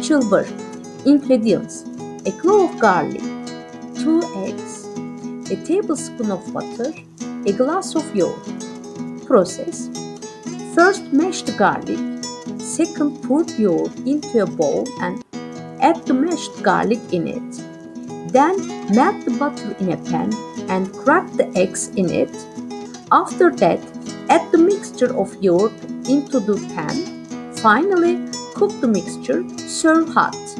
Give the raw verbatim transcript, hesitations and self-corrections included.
Açılbır. Ingredients: a clove of garlic, two eggs, a tablespoon of butter, a glass of yogurt. Process: first mash the garlic, second pour the yogurt into a bowl and add the mashed garlic in it. Then melt the butter in a pan and crack the eggs in it. After that, add the mixture of yogurt into the pan. Finally, cook the mixture. Serve hot.